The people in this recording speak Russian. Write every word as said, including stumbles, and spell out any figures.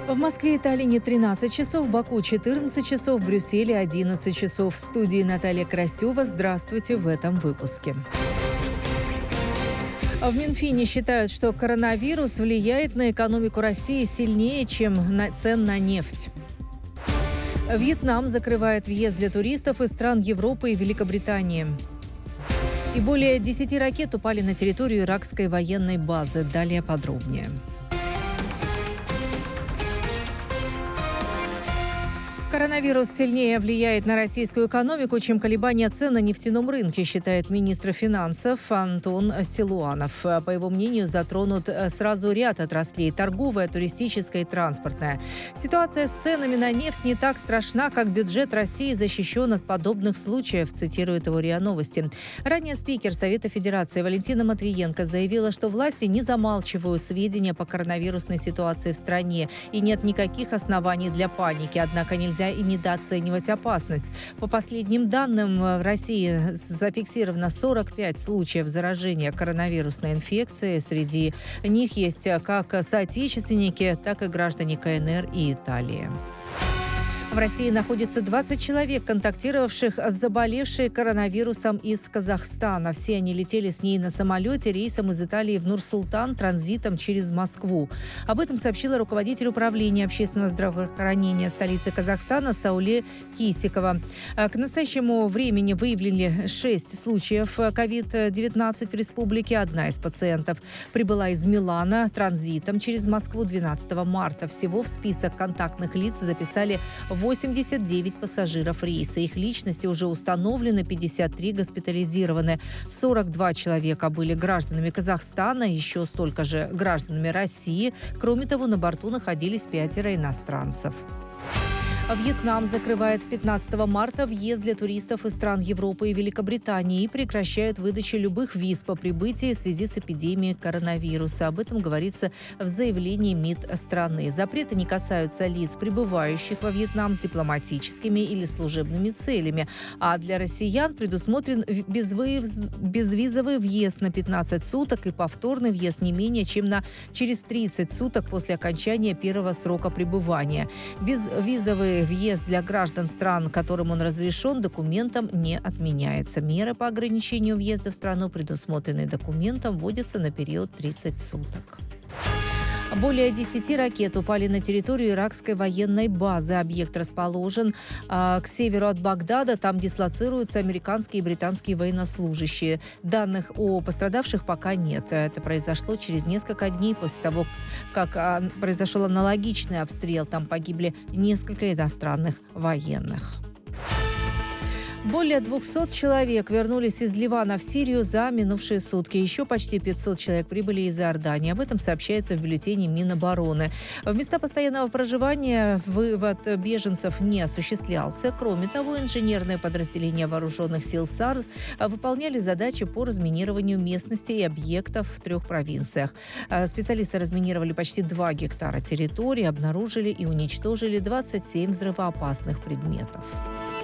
В Москве и Таллине тринадцать часов, в Баку четырнадцать часов, в Брюсселе одиннадцать часов. В студии Наталья Красева. Здравствуйте в этом выпуске. В Минфине считают, что коронавирус влияет на экономику России сильнее, чем на цен на нефть. Вьетнам закрывает въезд для туристов из стран Европы и Великобритании. И более десяти ракет упали на территорию иракской военной базы. Далее подробнее. Коронавирус сильнее влияет на российскую экономику, чем колебания цен на нефтяном рынке, считает министр финансов Антон Силуанов. По его мнению, затронут сразу ряд отраслей – торговая, туристическая и транспортная. Ситуация с ценами на нефть не так страшна, как бюджет России защищен от подобных случаев, цитирует его РИА Новости. Ранее спикер Совета Федерации Валентина Матвиенко заявила, что власти не замалчивают сведения по коронавирусной ситуации в стране и нет никаких оснований для паники, однако нельзя и недооценивать опасность. По последним данным, в России зафиксировано сорок пять случаев заражения коронавирусной инфекцией. Среди них есть как соотечественники, так и граждане КНР и Италии. В России находится двадцать человек, контактировавших с заболевшей коронавирусом из Казахстана. Все они летели с ней на самолете рейсом из Италии в Нур-Султан транзитом через Москву. Об этом сообщила руководитель управления общественного здравоохранения столицы Казахстана Сауле Кисикова. К настоящему времени выявлены шесть случаев ковид девятнадцать в республике. Одна из пациентов прибыла из Милана транзитом через Москву двенадцатого марта. Всего в список контактных лиц записали восемьдесят девять пассажиров рейса. Их личности уже установлены, пятьдесят три госпитализированы. сорок два человека были гражданами Казахстана, еще столько же гражданами России. Кроме того, на борту находились пятеро иностранцев. Вьетнам закрывает с пятнадцатого марта въезд для туристов из стран Европы и Великобритании и прекращают выдачу любых виз по прибытии в связи с эпидемией коронавируса. Об этом говорится в заявлении МИД страны. Запреты не касаются лиц, прибывающих во Вьетнам с дипломатическими или служебными целями. А для россиян предусмотрен безвыезд, безвизовый въезд на пятнадцать суток и повторный въезд не менее чем на через тридцать суток после окончания первого срока пребывания. Безвизовый въезд для граждан стран, которым он разрешен, документом не отменяется. Меры по ограничению въезда в страну, предусмотренные документом, вводятся на период тридцать суток. Более десяти ракет упали на территорию иракской военной базы. Объект расположен а, к северу от Багдада. Там дислоцируются американские и британские военнослужащие. Данных о пострадавших пока нет. Это произошло через несколько дней после того, как а, произошел аналогичный обстрел. Там погибли несколько иностранных военных. Более двухсот человек вернулись из Ливана в Сирию за минувшие сутки. Еще почти пятьсот человек прибыли из Иордании. Об этом сообщается в бюллетене Минобороны. В места постоянного проживания вывод беженцев не осуществлялся. Кроме того, инженерные подразделения вооруженных сил САР выполняли задачи по разминированию местности и объектов в трех провинциях. Специалисты разминировали почти два гектара территории, обнаружили и уничтожили двадцать семь взрывоопасных предметов.